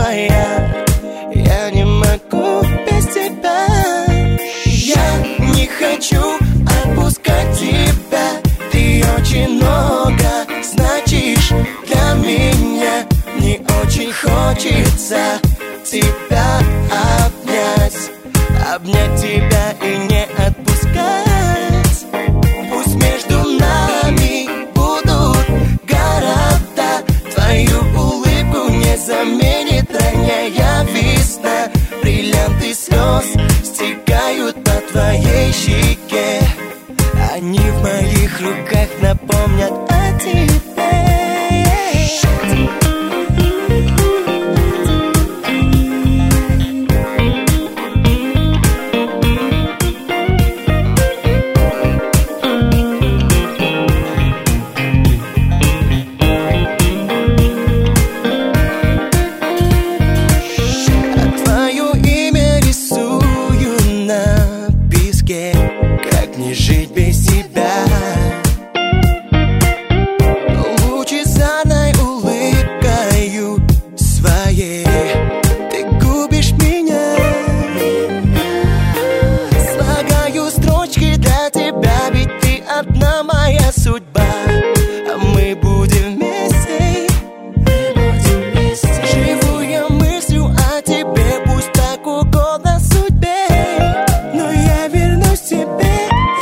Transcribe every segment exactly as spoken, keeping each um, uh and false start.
моя, я не могу без тебя. Я не хочу отпускать тебя, ты очень много значишь для меня. Мне очень хочется тебя обнять, обнять тебя и не отпускать. Пусть между нами будут города, твою улыбку не заменит ранняя весна. Бриллианты слез стекают по твоей щеке, они в моих руках напомнят о тебе. Как не жить без тебя? Лучезарной улыбкою своей ты губишь меня. Слагаю строчки для тебя, ведь ты одна моя судьба. А мы будем вместе, мы будем вместе. Живу я мыслью о тебе, пусть так угодно судьбе, но я вернусь к тебе.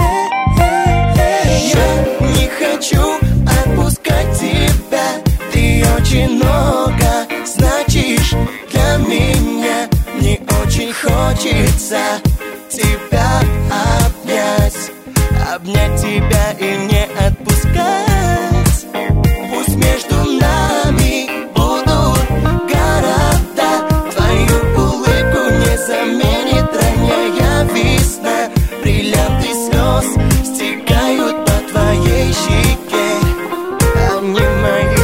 Хочу отпускать тебя, ты очень много значишь для меня. Мне очень хочется тебя обнять, обнять тебя и не отпускать. Пусть между нами будут города, твою улыбку не заменит ранняя весна. Бриллианты слез стекают по твоей щеке, они мои